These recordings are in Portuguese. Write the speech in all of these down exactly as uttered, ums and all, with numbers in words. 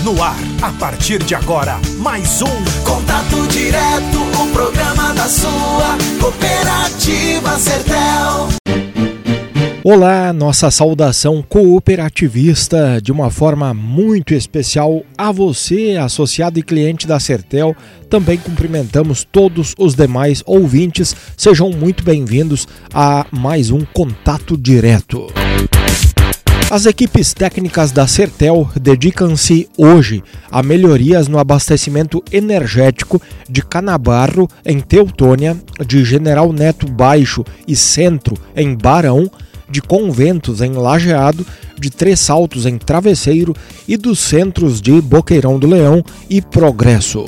No ar, a partir de agora, mais um Contato Direto, o programa da sua cooperativa Sertel. Olá, nossa saudação cooperativista de uma forma muito especial a você, associado e cliente da Sertel. Também cumprimentamos todos os demais ouvintes. Sejam muito bem-vindos a mais um Contato Direto. As equipes técnicas da Sertel dedicam-se hoje a melhorias no abastecimento energético de Canabarro, em Teutônia, de General Neto Baixo e Centro, em Barão, de Conventos, em Lajeado, de Três Saltos, em Travesseiro e dos centros de Boqueirão do Leão e Progresso.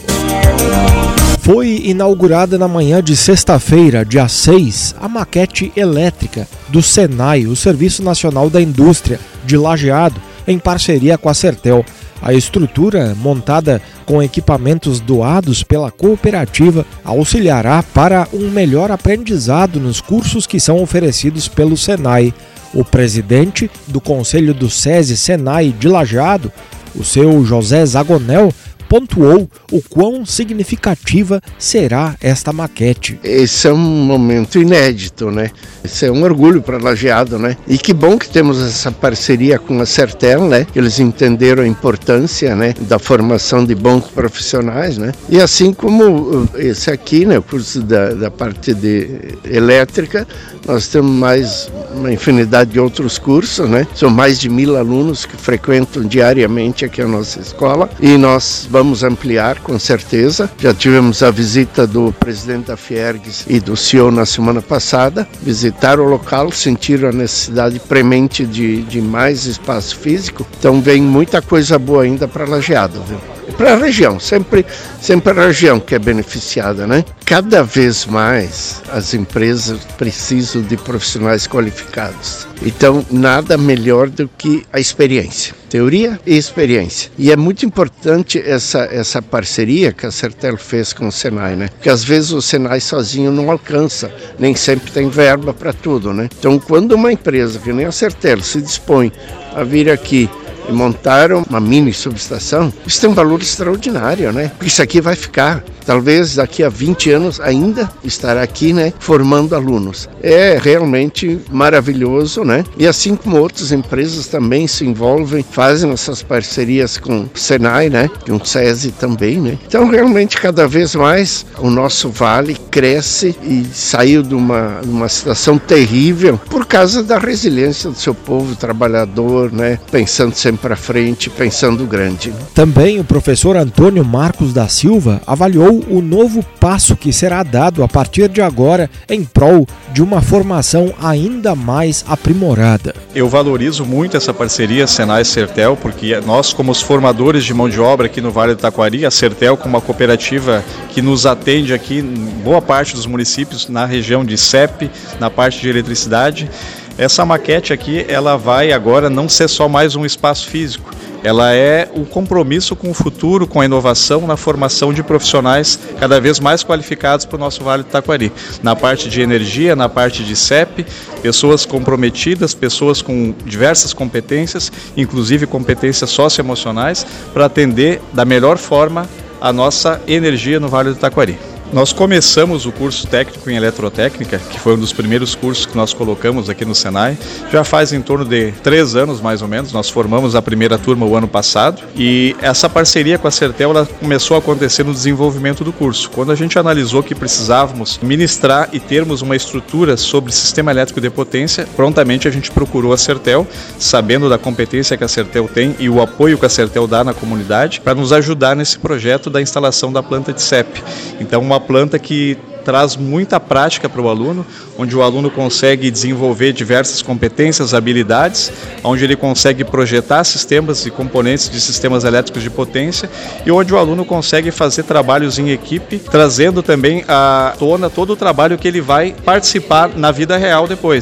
Foi inaugurada na manhã de sexta-feira, dia seis, a maquete elétrica do Senai, o Serviço Nacional da Indústria de Lajeado, em parceria com a Sertel. A estrutura, montada com equipamentos doados pela cooperativa, auxiliará para um melhor aprendizado nos cursos que são oferecidos pelo Senai. O presidente do Conselho do SESI Senai de Lajeado, o seu José Zagonel, pontuou o quão significativa será esta maquete. Esse é um momento inédito, né? Esse é um orgulho para Lajeado, né? E que bom que temos essa parceria com a Sertel, né? Eles entenderam a importância, né, da formação de bons profissionais, né? E assim como esse aqui, né, o curso da, da parte de elétrica, nós temos mais uma infinidade de outros cursos, né? São mais de mil alunos que frequentam diariamente aqui a nossa escola e nós vamos ampliar, com certeza. Já tivemos a visita do presidente da Fiergs e do C E O na semana passada, visitaram o local, sentiram a necessidade premente de, de mais espaço físico, então vem muita coisa boa ainda para Lajeado, viu? Para a região, sempre, sempre a região que é beneficiada, né? Cada vez mais as empresas precisam de profissionais qualificados. Então, nada melhor do que a experiência, teoria e experiência. E é muito importante essa, essa parceria que a Sertel fez com o Senai, né? Porque às vezes o Senai sozinho não alcança, nem sempre tem verba para tudo, né? Então, quando uma empresa que nem a Sertel se dispõe a vir aqui e montaram uma mini subestação, isso tem um valor extraordinário, né? Porque isso aqui vai ficar, talvez daqui a vinte anos ainda estará aqui, né, formando alunos. É realmente maravilhoso, né? E assim como outras empresas também se envolvem, fazem essas parcerias com o Senai, né? Com o SESI também, né? Então realmente cada vez mais o nosso vale cresce e saiu de uma, de uma situação terrível por causa da resiliência do seu povo trabalhador, né? Pensando sempre para frente, pensando grande. Também o professor Antônio Marcos da Silva avaliou o novo passo que será dado a partir de agora em prol de uma formação ainda mais aprimorada. Eu valorizo muito essa parceria Senai-Sertel, porque nós, como os formadores de mão de obra aqui no Vale do Taquari, a Sertel como uma cooperativa que nos atende aqui em boa parte dos municípios, na região de S E P, na parte de eletricidade. Essa maquete aqui, ela vai agora não ser só mais um espaço físico, ela é o compromisso com o futuro, com a inovação na formação de profissionais cada vez mais qualificados para o nosso Vale do Taquari. Na parte de energia, na parte de S E P, pessoas comprometidas, pessoas com diversas competências, inclusive competências socioemocionais, para atender da melhor forma a nossa energia no Vale do Taquari. Nós começamos o curso técnico em eletrotécnica, que foi um dos primeiros cursos que nós colocamos aqui no Senai, já faz em torno de três anos mais ou menos. Nós formamos a primeira turma o ano passado e essa parceria com a Sertel ela começou a acontecer no desenvolvimento do curso. Quando a gente analisou que precisávamos ministrar e termos uma estrutura sobre sistema elétrico de potência, prontamente a gente procurou a Sertel, sabendo da competência que a Sertel tem e o apoio que a Sertel dá na comunidade, para nos ajudar nesse projeto da instalação da planta de S E P. Então, uma planta que traz muita prática para o aluno, onde o aluno consegue desenvolver diversas competências, habilidades, onde ele consegue projetar sistemas e componentes de sistemas elétricos de potência e onde o aluno consegue fazer trabalhos em equipe, trazendo também à tona todo o trabalho que ele vai participar na vida real depois.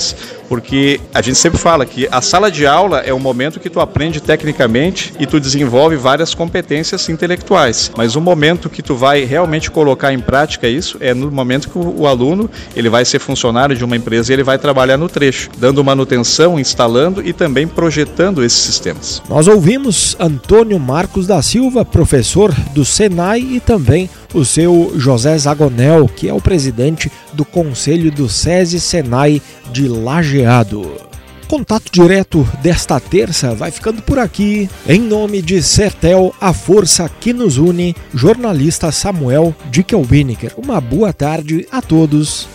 porque a gente sempre fala que a sala de aula é o momento que tu aprende tecnicamente e tu desenvolve várias competências intelectuais, mas o momento que tu vai realmente colocar em prática isso é no momento que o, o aluno ele vai ser funcionário de uma empresa e ele vai trabalhar no trecho, dando manutenção, instalando e também projetando esses sistemas. Nós ouvimos Antônio Marcos da Silva, professor do Senai, e também o seu José Zagonel, que é o presidente do Conselho do SESI Senai de Lajeado. Contato direto desta terça vai ficando por aqui. Em nome de Sertel, a força que nos une, jornalista Samuel Dickelbiniker. Uma boa tarde a todos.